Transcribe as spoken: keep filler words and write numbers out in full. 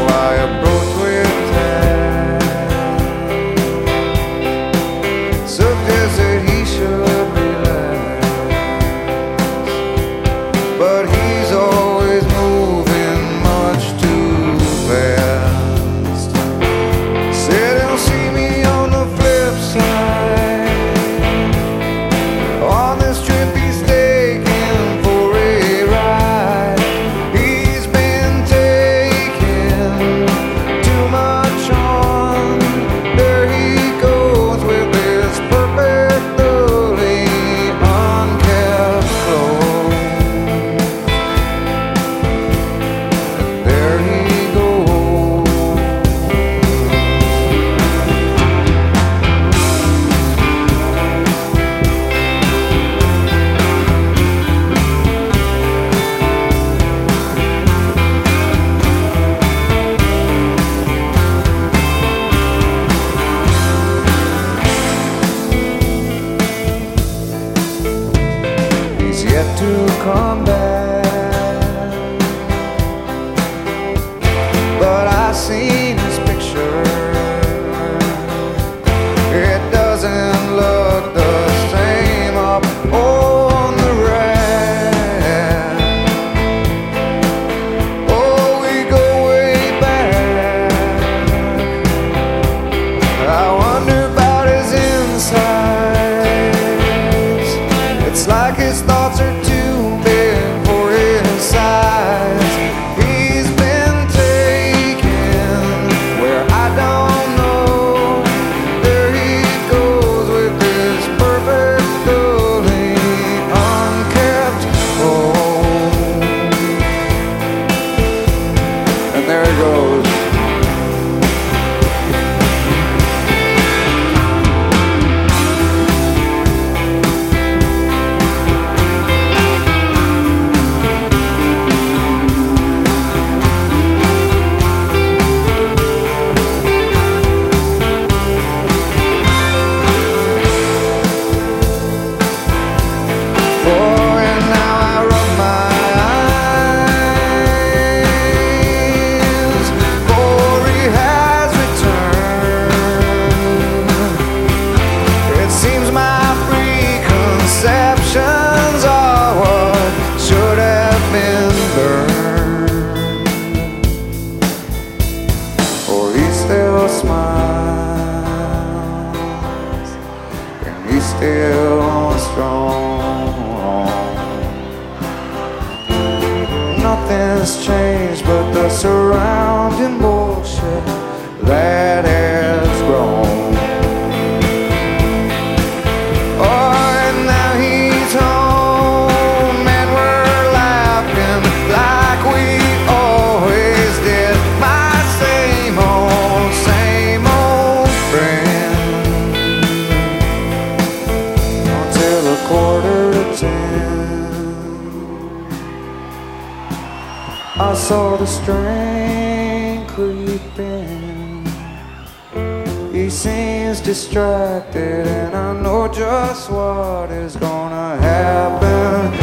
I approach with tact. Suggested he should relax, but he's always moving much too fast. Said he'll see me on the flip side. On this trip he's taking for a ride. He's been taking too much on. There he goes with his perfectly unkept clothes. And there he goes. He's yet to come back, but I seen his picture. It doesn't look the same up on the rack. Oh, we go way back. I wonder about his insides. It's like his thoughts are too big for his size. He's been taken where I don't know. There he goes with his perfectly unkept home. And there he goes. Oh, and now I rub my eyes, for he has returned. It seems my preconceptions are what should have been burned. For he still smiles, and he's still strong. Nothing's changed but the surrounding bullshit that has grown. Oh, and now he's home, and we're laughing like we always did. My same old, same old friend. Until a quarter to ten, I saw the strain creeping. He seems distracted, and I know just what is gonna happen.